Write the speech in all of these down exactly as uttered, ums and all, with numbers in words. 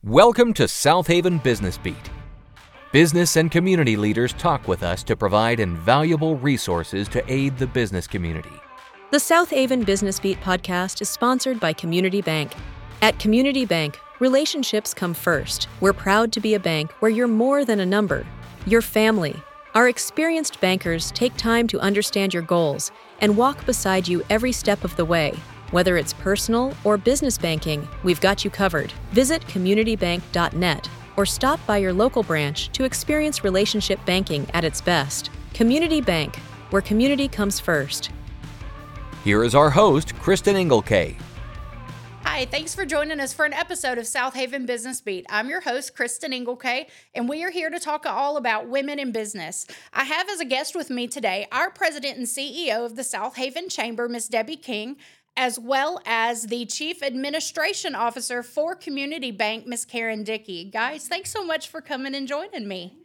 Welcome to South Haven Business Beat. Business and community leaders talk with us to provide invaluable resources to aid the business community. The South Haven Business Beat podcast is sponsored by Community Bank. At Community Bank, relationships come first. We're proud to be a bank where you're more than a number. You're family. Our experienced bankers take time to understand your goals and walk beside you every step of the way. Whether it's personal or business banking, we've got you covered. Visit community bank dot net or stop by your local branch to experience relationship banking at its best. Community Bank, where community comes first. Here is our host, Kristen Engelke. Hi, thanks for joining us for an episode of South Haven Business Beat. I'm your host, Kristen Engelke, and we are here to talk all about women in business. I have as a guest with me today our president and C E O of the South Haven Chamber, Miss Debbie King, as well as the Chief Administration Officer for Community Bank, Miss Karen Dickey. Guys, thanks so much for coming and joining me.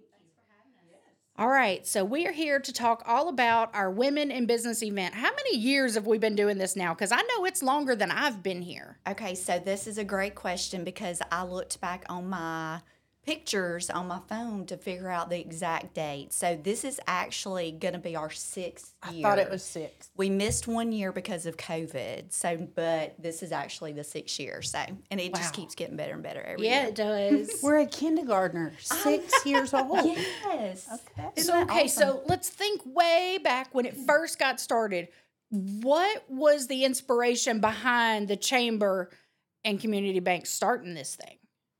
All right, so we are here to talk all about our Women in Business event. How many years have we been doing this now? Because I know it's longer than I've been here. Okay, so this is a great question because I looked back on my pictures on my phone to figure out the exact date. So this is actually going to be our sixth year. I thought it was six. We missed one year because of COVID. So, but this is actually the sixth year. So, and it Wow. just keeps getting better and better every Yeah, year. it does. We're a kindergartner, six years old. Yes. Okay. Isn't So, that okay, awesome? so let's think way back when it first got started. What was the inspiration behind the Chamber and Community Bank starting this thing?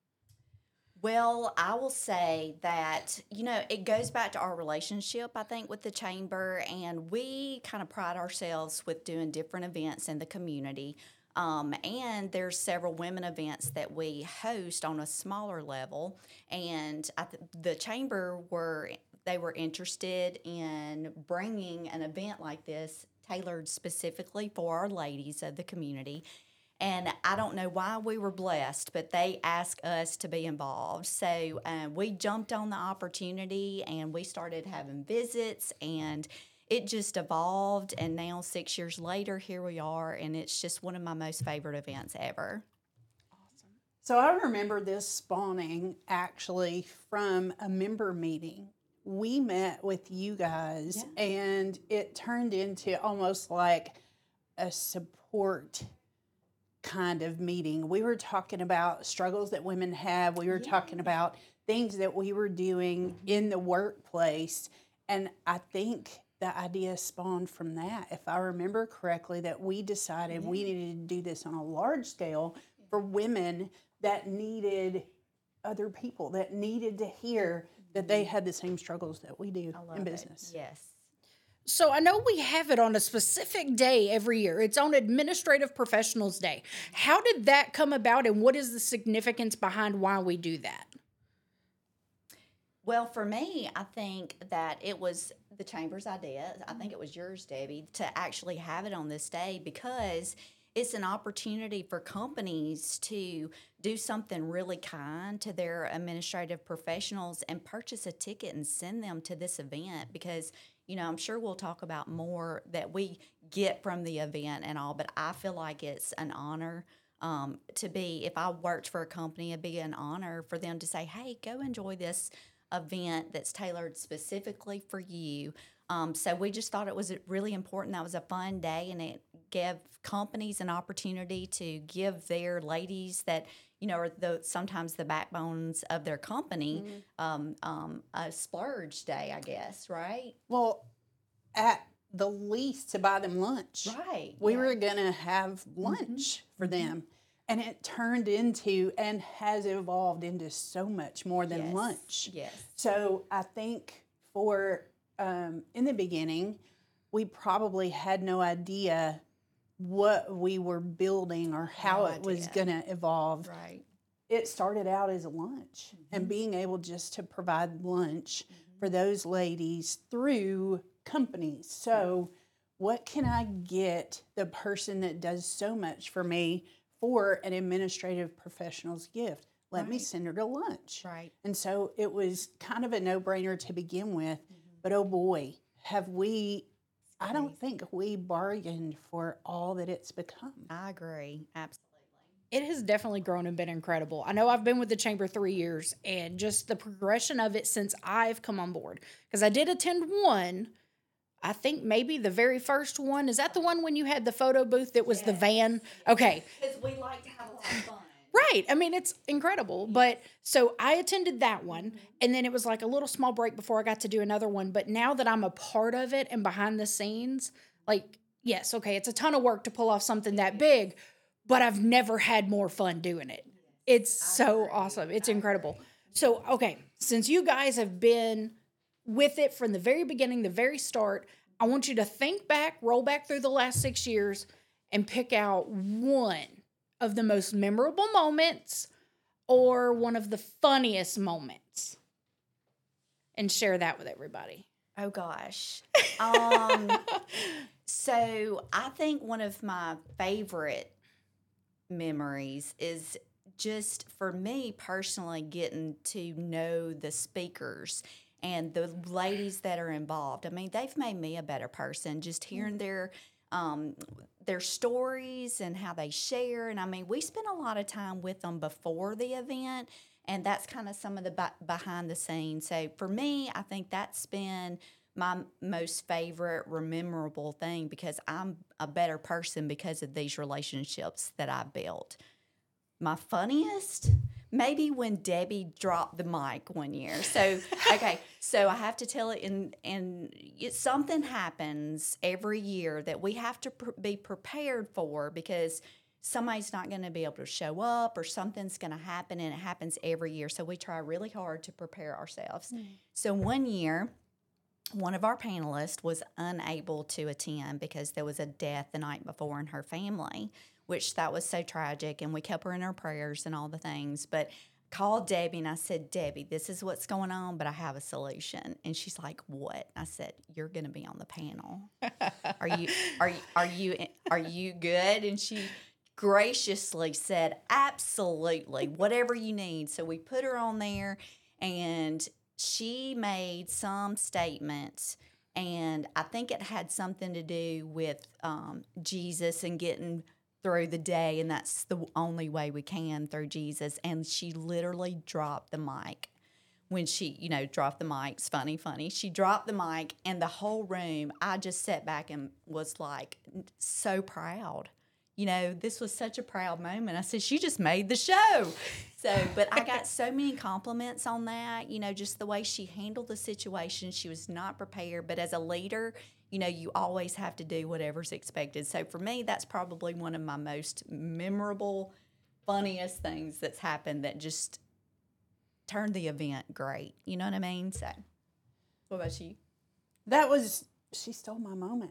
Well, I will say that, you know, it goes back to our relationship, I think, with the Chamber, and we kind of pride ourselves with doing different events in the community. Um, and there's several women events that we host on a smaller level, and I th- the Chamber were, they were interested in bringing an event like this tailored specifically for our ladies of the community. And I don't know why we were blessed, but they asked us to be involved. So uh, we jumped on the opportunity and we started having visits, and it just evolved. And now, six years later, here we are, and it's just one of my most favorite events ever. So I remember this spawning actually from a member meeting. We met with you guys, Yeah. and it turned into almost like a support kind of meeting. We were talking about struggles that women have. We were Yeah. talking about things that we were doing in the workplace. And I think the idea spawned from that, if I remember correctly, that we decided we needed to do this on a large scale for women that needed other people, that needed to hear that they had the same struggles that we do I love in it. business. Yes. So I know we have it on a specific day every year. It's on Administrative Professionals Day. How did that come about, and what is the significance behind why we do that? Well, for me, I think that it was the Chamber's idea. I think it was yours, Debbie, to actually have it on this day because it's an opportunity for companies to do something really kind to their administrative professionals and purchase a ticket and send them to this event because, you know, I'm sure we'll talk about more that we get from the event and all, but I feel like it's an honor um, to be, if I worked for a company, it'd be an honor for them to say, hey, go enjoy this event that's tailored specifically for you. Um, so we just thought it was really important. That was a fun day, and it gave companies an opportunity to give their ladies that, you know, are the, sometimes the backbones of their company Mm-hmm. um, um, a splurge day, I guess, right? Well, at the least to buy them lunch. Right. We yeah. were going to have lunch for them. And it turned into and has evolved into so much more than Yes. lunch. Yes. So I think for, um, in the beginning, we probably had no idea what we were building or how No it was idea. going to evolve. Right. It started out as a lunch and being able just to provide lunch for those ladies through companies. So what can I get the person that does so much for me for an administrative professional's gift? Let me Right. send her to lunch. Right. And so it was kind of a no-brainer to begin with. But oh boy, have we, I don't think we bargained for all that it's become. I agree. Absolutely. it has definitely grown and been incredible. I know I've been with the chamber three years, and just the progression of it since I've come on board. Because I did attend one, I think maybe the very first one. Is that the one when you had the photo booth that was yes. the van? Okay. Because we like to have a lot of fun. Right. I mean, it's incredible. But so I attended that one, and then it was like a little small break before I got to do another one. But now that I'm a part of it and behind the scenes, like, yes, okay, it's a ton of work to pull off something that big, but I've never had more fun doing it. It's so awesome. It's incredible. So, okay, since you guys have been with it from the very beginning, the very start, I want you to think back, roll back through the last six years, and pick out one of the most memorable moments or one of the funniest moments and share that with everybody. Oh gosh. Um, so I think one of my favorite memories is just for me personally getting to know the speakers and the ladies that are involved. I mean, they've made me a better person just hearing their um, their stories and how they share. And I mean, we spent a lot of time with them before the event, and that's kind of some of the b- behind the scenes. So for me, I think that's been my most favorite, memorable thing because I'm a better person because of these relationships that I've built. My funniest, maybe when Debbie dropped the mic one year. So, okay, so I have to tell it, and and it, something happens every year that we have to pr- be prepared for because somebody's not going to be able to show up or something's going to happen, and it happens every year. So we try really hard to prepare ourselves. Mm. So one year, one of our panelists was unable to attend because there was a death the night before in her family, which that was so tragic, and we kept her in our prayers and all the things. But called Debbie, and I said, Debbie, this is what's going on, but I have a solution. And she's like, what? I said, you're going to be on the panel. Are you are you are you are you good? And she graciously said, absolutely, whatever you need. So we put her on there, and she made some statements, and I think it had something to do with um, Jesus and getting through the day, and that's the only way we can through Jesus. And she literally dropped the mic. When she, you know, dropped the mic, it's funny, funny. She dropped the mic, and the whole room, I just sat back and was like so proud. You know, this was such a proud moment. I said, she just made the show. So, but I got so many compliments on that, you know, just the way she handled the situation. She was not prepared, but as a leader, you know, you always have to do whatever's expected. So for me, that's probably one of my most memorable, funniest things that's happened that just turned the event great. You know what I mean? So, what about you? That was, she stole my moment.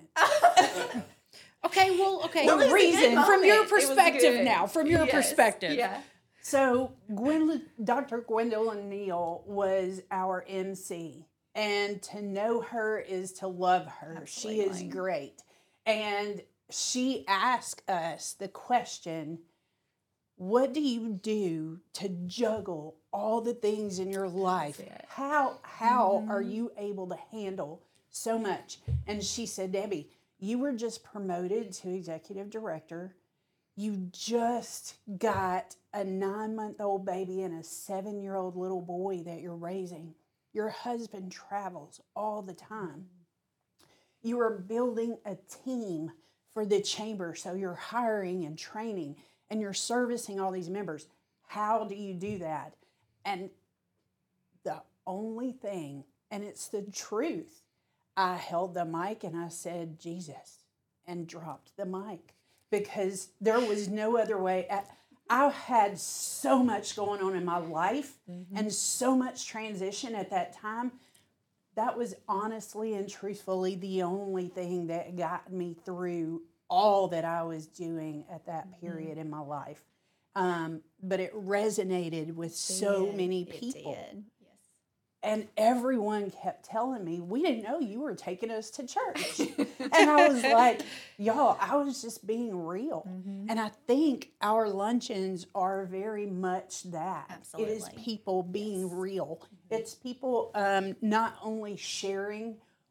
Okay, well, okay. The reason, from your perspective now, from your yes, perspective. Yeah. So, Gwendolyn, Doctor Gwendolyn Neal was our M C, and to know her is to love her. Absolutely. She is great. And she asked us the question, what do you do to juggle all the things in your life? How, how mm-hmm. are you able to handle so much? And she said, Debbie, you were just promoted to executive director. You just got a nine-month-old baby and a seven-year-old little boy that you're raising. Your husband travels all the time. You are building a team for the chamber, so you're hiring and training, and you're servicing all these members. How do you do that? And the only thing, and it's the truth, I held the mic and I said, Jesus, and dropped the mic because there was no other way. I had so much going on in my life mm-hmm. and so much transition at that time. That was honestly and truthfully the only thing that got me through all that I was doing at that period mm-hmm. in my life. Um, but it resonated with it so did. many people. It did. And everyone kept telling me, we didn't know you were taking us to church. And I was like, y'all, I was just being real. Mm-hmm. And I think our luncheons are very much that. Absolutely. It is people being yes. real. Mm-hmm. It's people um, not only sharing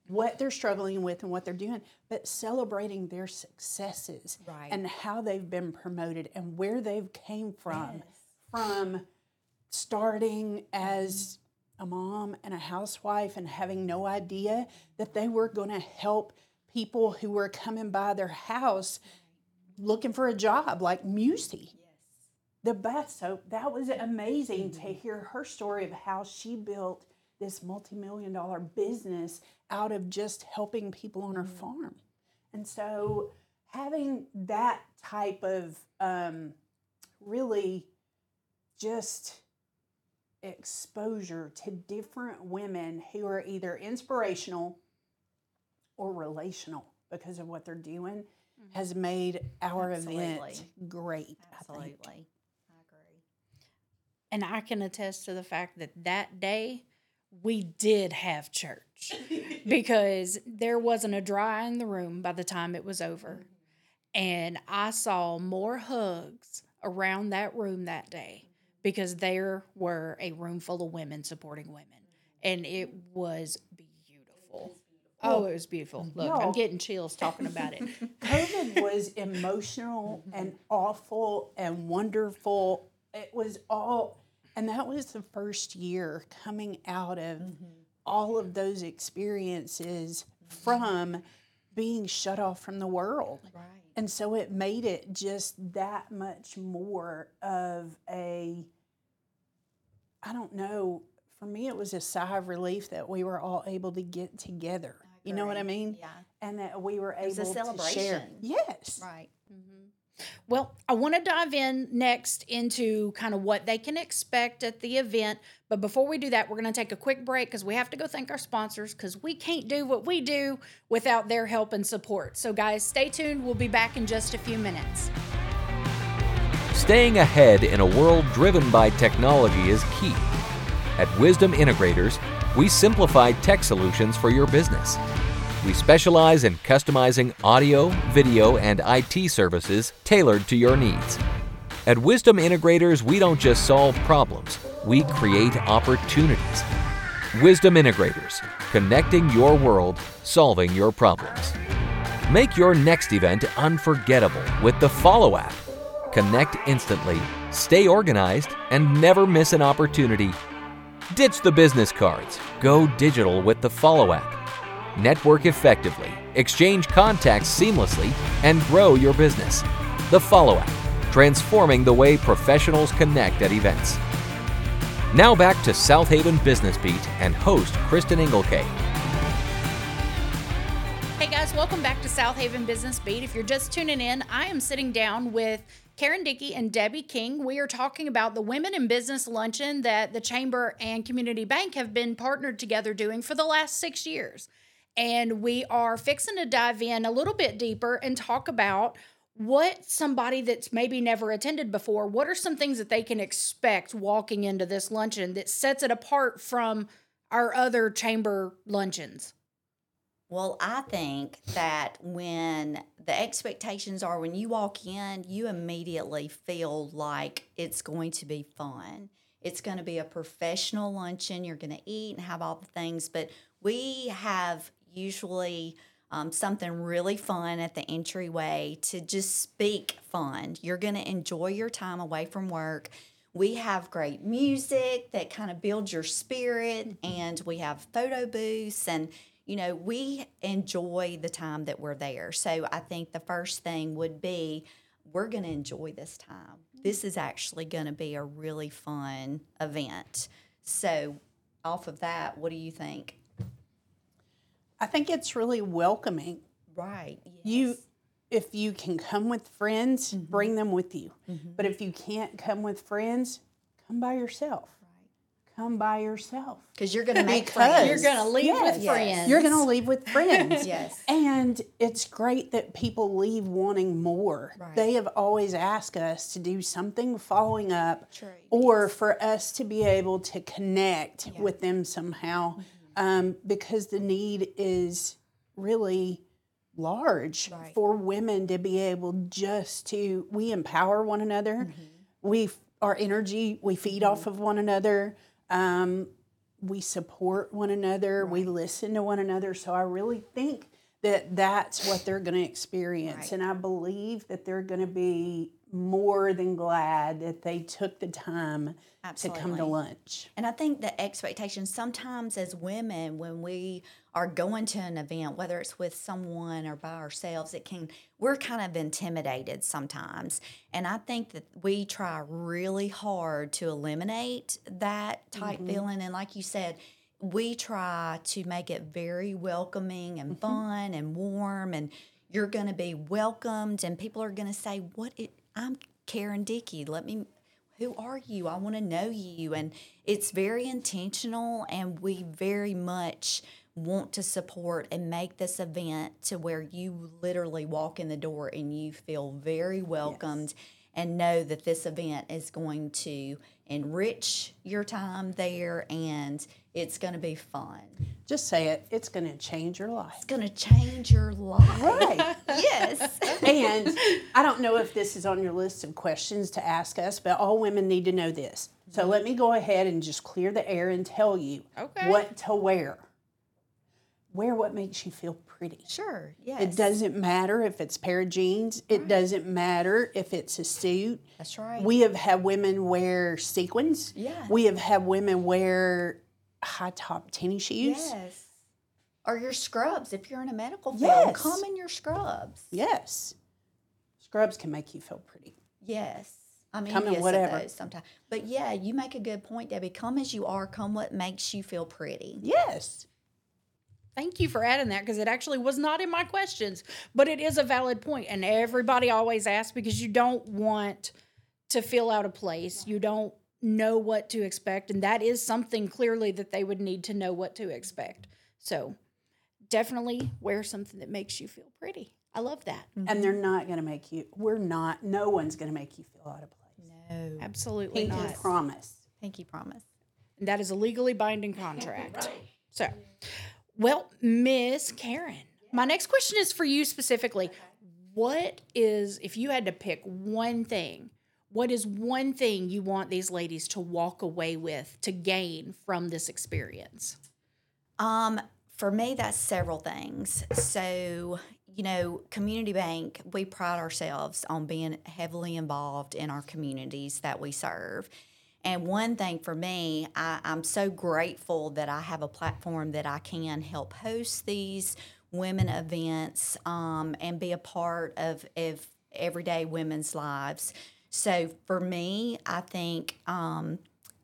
what they're struggling with and what they're doing, but celebrating their successes Right. and how they've been promoted and where they've came from, from starting as a mom and a housewife and having no idea that they were going to help people who were coming by their house looking for a job, like Musey. The bath soap, that was amazing to hear her story of how she built this multi-million dollar business out of just helping people on her farm. And so having that type of um, really just exposure to different women who are either inspirational or relational because of what they're doing has made our Absolutely. event great. I Absolutely. think. I agree. And I can attest to the fact that that day we did have church because there wasn't a dry eye in the room by the time it was over. And I saw more hugs around that room that day because there were a room full of women supporting women. And it was beautiful. Oh, it was beautiful. Look, I'm Y'all- getting chills talking about it. COVID was emotional and awful and wonderful. It was all, and that was the first year coming out of all of those experiences from being shut off from the world. Right. And so it made it just that much more of a, I don't know, for me it was a sigh of relief that we were all able to get together. You know what I agree. mean? Yeah. And that we were was a able to share. celebration. Yes. Right. Well, I want to dive in next into kind of what they can expect at the event. But before we do that, we're going to take a quick break because we have to go thank our sponsors because we can't do what we do without their help and support. So, guys, stay tuned. We'll be back in just a few minutes. Staying ahead in a world driven by technology is key. At Wisdom Integrators, we simplify tech solutions for your business. We specialize in customizing audio, video, and I T services tailored to your needs. At Wisdom Integrators, we don't just solve problems, we create opportunities. Wisdom Integrators, connecting your world, solving your problems. Make your next event unforgettable with the Follow app. Connect instantly, stay organized, and never miss an opportunity. Ditch the business cards. Go digital with the Follow app. Network effectively, exchange contacts seamlessly, and grow your business. The Follow app, transforming the way professionals connect at events. Now back to South Haven Business Beat and host Kristen Engelke. Hey guys, welcome back to South Haven Business Beat. If you're just tuning in, I am sitting down with Karen Dickey and Debbie King. We are talking about the Women in Business Luncheon that the Chamber and Community Bank have been partnered together doing for the last six years. And we are fixing to dive in a little bit deeper and talk about what somebody that's maybe never attended before, what are some things that they can expect walking into this luncheon that sets it apart from our other chamber luncheons? Well, I think that when the expectations are when you walk in, you immediately feel like it's going to be fun. It's going to be a professional luncheon. You're going to eat and have all the things, but we have usually um, something really fun at the entryway to just speak fun. You're going to enjoy your time away from work. We have great music that kind of builds your spirit, and we have photo booths, and you know, we enjoy the time that we're there. So I think the first thing would be we're going to enjoy this time. This is actually going to be a really fun event. So off of that, what do you think? I think it's really welcoming. Right. Yes. You, if you can come with friends, bring them with you. But if you can't come with friends, come by yourself. Come by yourself. Because you're going to make Because- friends. You're going to leave Yes. with Yes. friends. You're going to leave with friends. Yes. And it's great that people leave wanting more. Right. They have always asked us to do something following up True. or for us to be able to connect with them somehow um, because the need is really large Right. for women to be able just to, we empower one another. We, our energy, we feed off of one another. Um, we support one another, we listen to one another. So I really think that that's what they're going to experience. Right. And I believe that they're going to be more than glad that they took the time Absolutely. to come to lunch. And I think the expectations sometimes as women, when we are going to an event, whether it's with someone or by ourselves, it can, we're kind of intimidated sometimes. And I think that we try really hard to eliminate that type Mm-hmm. feeling. And like you said, we try to make it very welcoming and Mm-hmm. fun and warm, and you're going to be welcomed, and people are going to say, "What? It, I'm Karen Dickey. Let me. Who are you? I want to know you." And it's very intentional, and we very much want to support and make this event to where you literally walk in the door and you feel very welcomed. And know that this event is going to enrich your time there, and it's going to be fun. Just say it. It's going to change your life. It's going to change your life. Right. Yes. And I don't know if this is on your list of questions to ask us, but all women need to know this. So let me go ahead and just clear the air and tell you Okay. what to wear. Wear what makes you feel pretty. Sure. Yes. It doesn't matter if it's a pair of jeans. It doesn't matter if it's a suit. That's right. We have had women wear sequins. Yeah. We have had women wear high top tennis shoes. Yes. Or your scrubs. If you're in a medical field, Yes. come in your scrubs. Yes. Scrubs can make you feel pretty. Yes. I'm Come in envious whatever. of those sometimes. But yeah, you make a good point, Debbie. Come as you are. Come what makes you feel pretty. Yes. Thank you for adding that, because it actually was not in my questions, but it is a valid point. And everybody always asks because you don't want to feel out of place. You don't know what to expect. And that is something clearly that they would need to know what to expect. So definitely wear something that makes you feel pretty. I love that. And they're not going to make you, we're not, no one's going to make you feel out of place. No. Absolutely Pinky not. promise. Pinky promise. And that is a legally binding contract. So, well, Miss Karen, my next question is for you specifically. What is, if you had to pick one thing, what is one thing you want these ladies to walk away with, to gain from this experience? Um, for me, that's several things. So, you know, Community Bank, we pride ourselves on being heavily involved in our communities that we serve. And one thing for me, I, I'm so grateful that I have a platform that I can help host these women events um, and be a part of, of everyday women's lives. So for me, I think um,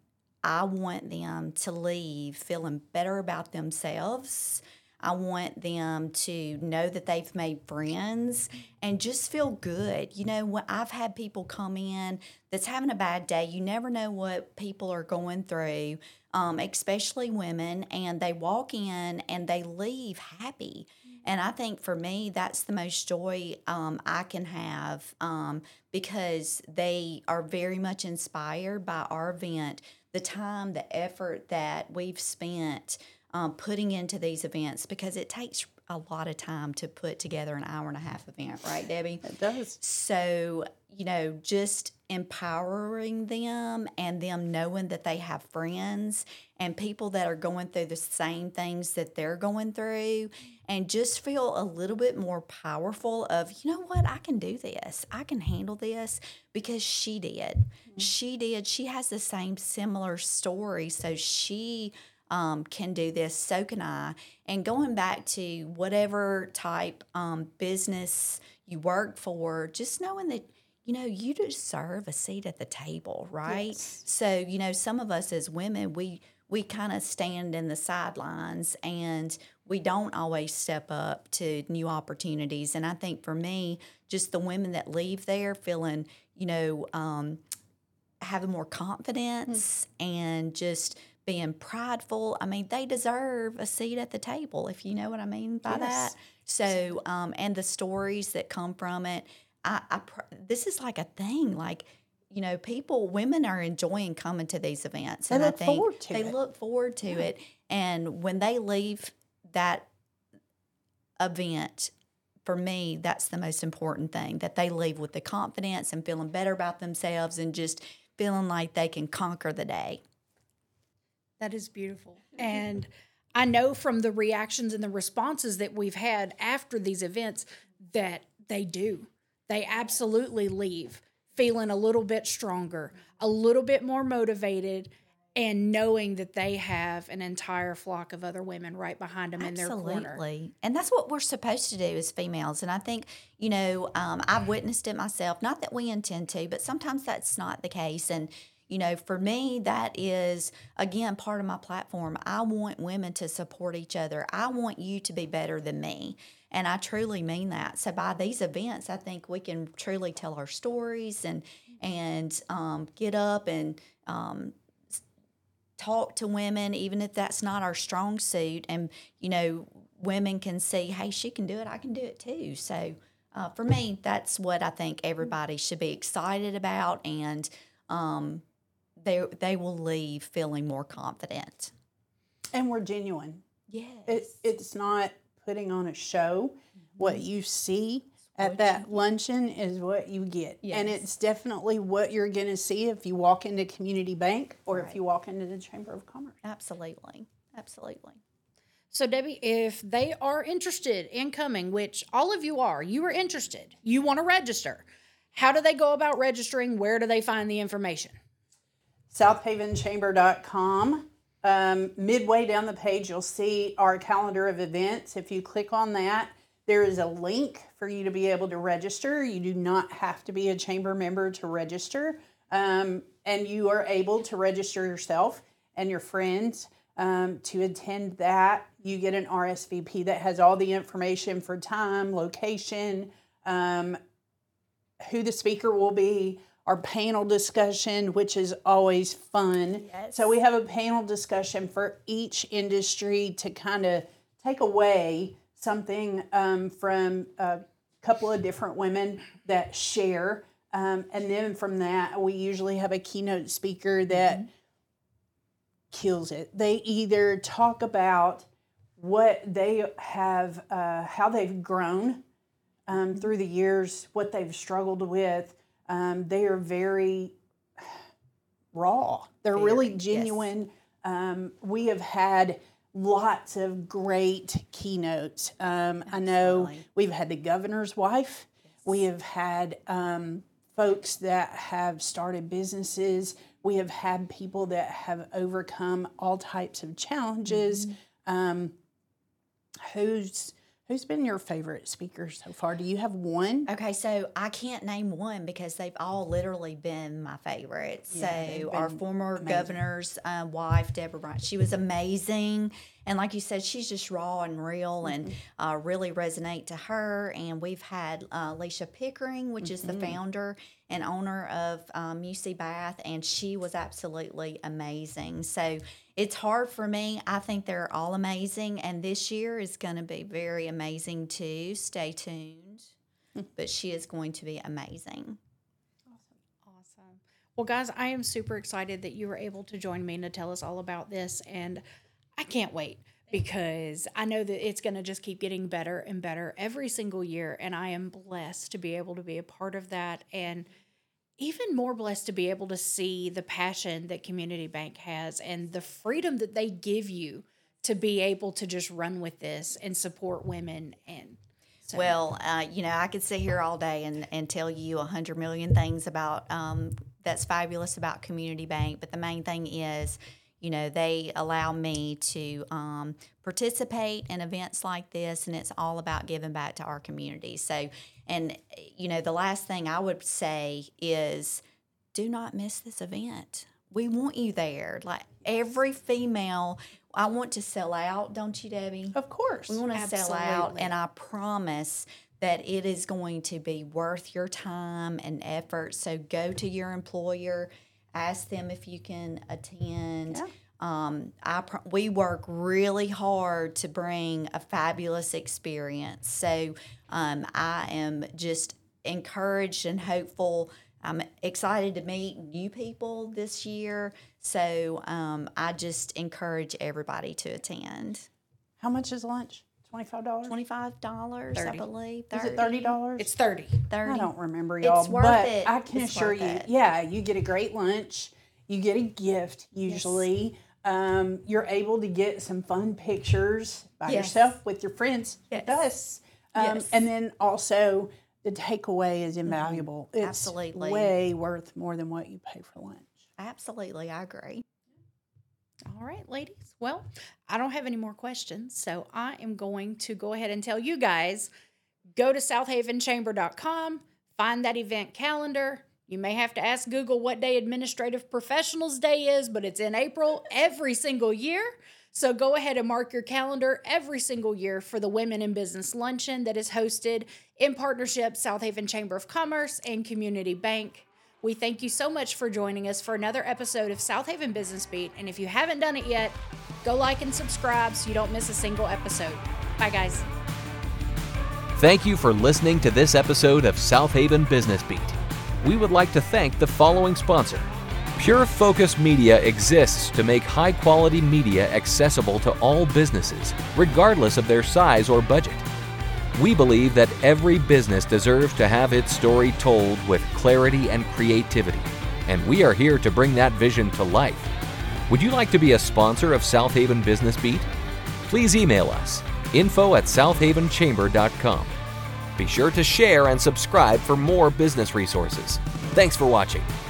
I want them to leave feeling better about themselves. I want them to know that they've made friends and just feel good. You know, when I've had people come in that's having a bad day, you never know what people are going through, um, especially women, and they walk in and they leave happy. And I think for me, that's the most joy um, I can have um, because they are very much inspired by our event, the time, the effort that we've spent Um, putting into these events, because it takes a lot of time to put together an hour and a half event, right, Debbie? It does. So, you know, just empowering them and them knowing that they have friends and people that are going through the same things that they're going through, and just feel a little bit more powerful of, you know what, I can do this. I can handle this because she did. Mm-hmm. She did. She has the same similar story. So she Um, can do this, so can I. And going back to whatever type um, business you work for, just knowing that, you know, you deserve a seat at the table, right? Yes. So, you know, some of us as women, we we kind of stand in the sidelines and we don't always step up to new opportunities. And I think for me, just the women that leave there feeling, you know, um, having more confidence mm. and just being prideful. I mean, they deserve a seat at the table, if you know what I mean by yes. that. So, um, and the stories that come from it, I, I, this is like a thing. Like, you know, people, women are enjoying coming to these events, They and look I think forward to they it. look forward to Yeah. it. And when they leave that event, for me, that's the most important thing, that they leave with the confidence and feeling better about themselves and just feeling like they can conquer the day. That is beautiful. And I know from the reactions and the responses that we've had after these events that they do. They absolutely leave feeling a little bit stronger, a little bit more motivated, and knowing that they have an entire flock of other women right behind them in their corner. Absolutely. And that's what we're supposed to do as females. And I think, you know, um, I've witnessed it myself. Not that we intend to, but sometimes that's not the case. And, you know, for me, that is, again, part of my platform. I want women to support each other. I want you to be better than me. And I truly mean that. So by these events, I think we can truly tell our stories and, and um, get up and um, talk to women, even if that's not our strong suit. And, you know, women can see, hey, she can do it. I can do it too. So uh, for me, that's what I think everybody should be excited about. And um, they, they will leave feeling more confident. And we're genuine. Yes. It, it's not putting on a show. Mm-hmm. What you see at that luncheon is what you get. Yes. And it's definitely what you're going to see if you walk into Community Bank or right. if you walk into the Chamber of Commerce. Absolutely. Absolutely. So, Debbie, if they are interested in coming, which all of you are, you are interested, you want to register, how do they go about registering? Where do they find the information? south haven chamber dot com. Um, midway down the page, you'll see our calendar of events. If you click on that, there is a link for you to be able to register. You do not have to be a chamber member to register. Um, and you are able to register yourself and your friends um, to attend that. You get an R S V P that has all the information for time, location, um, who the speaker will be, our panel discussion, which is always fun. Yes. So we have a panel discussion for each industry to kind of take away something um, from a couple of different women that share. Um, and then from that, we usually have a keynote speaker that mm-hmm. kills it. They either talk about what they have, uh, how they've grown um, through the years, what they've struggled with. Um, they are very raw. They're very, really genuine. Yes. Um, we have had lots of great keynotes. Um, I know we've had the governor's wife. Yes. We have had um, folks that have started businesses. We have had people that have overcome all types of challenges. Mm-hmm. Um, who's Who's been your favorite speaker so far? Do you have one? Okay, so I can't name one because they've all literally been my favorites. Yeah, so our former amazing. governor's uh, wife, Deborah Bryant, she was amazing. And like you said, she's just raw and real mm-hmm. and uh, really resonate to her. And we've had uh, Alicia Pickering, which mm-hmm. is the founder and owner of um, U C Bath, and she was absolutely amazing. So it's hard for me. I think they're all amazing, and this year is going to be very amazing too. Stay tuned. But she is going to be amazing. Awesome. Awesome. Well, guys, I am super excited that you were able to join me and to tell us all about this, and I can't wait because I know that it's going to just keep getting better and better every single year, and I am blessed to be able to be a part of that, and even more blessed to be able to see the passion that Community Bank has and the freedom that they give you to be able to just run with this and support women. And so. Well, uh, you know, I could sit here all day and, and tell you a hundred million things about um, that's fabulous about Community Bank, but the main thing is, you know, they allow me to um, participate in events like this, and it's all about giving back to our community. So, and, you know, the last thing I would say is do not miss this event. We want you there. Like every female, I want to sell out, don't you, Debbie? Of course. We want to sell out, and I promise that it is going to be worth your time and effort. So go to your employer. Ask them if you can attend. Yeah. Um, I pr- we work really hard to bring a fabulous experience. So um, I am just encouraged and hopeful. I'm excited to meet new people this year. So um, I just encourage everybody to attend. How much is lunch? twenty-five dollars? twenty-five dollars, I believe. thirty. Is it thirty dollars? It's thirty. thirty. I don't remember, y'all. It's worth but it. I can it's assure you, it. yeah, you get a great lunch. You get a gift, usually. Yes. Um, you're able to get some fun pictures by Yes. yourself with your friends, with Yes. us. Um, Yes. And then also the takeaway is invaluable. It's Absolutely. way worth more than what you pay for lunch. Absolutely, I agree. All right, ladies. Well, I don't have any more questions, so I am going to go ahead and tell you guys, go to south haven chamber dot com, find that event calendar. You may have to ask Google what day Administrative Professionals Day is, but it's in April every single year. So go ahead and mark your calendar every single year for the Women in Business Luncheon that is hosted in partnership South Haven Chamber of Commerce and Community Bank. We thank you so much for joining us for another episode of South Haven Business Beat. And if you haven't done it yet, go like and subscribe so you don't miss a single episode. Bye, guys. Thank you for listening to this episode of South Haven Business Beat. We would like to thank the following sponsor. Pure Focus Media exists to make high-quality media accessible to all businesses, regardless of their size or budget. We believe that every business deserves to have its story told with clarity and creativity, and we are here to bring that vision to life. Would you like to be a sponsor of South Haven Business Beat? Please email us, info at south haven chamber dot com. Be sure to share and subscribe for more business resources. Thanks for watching.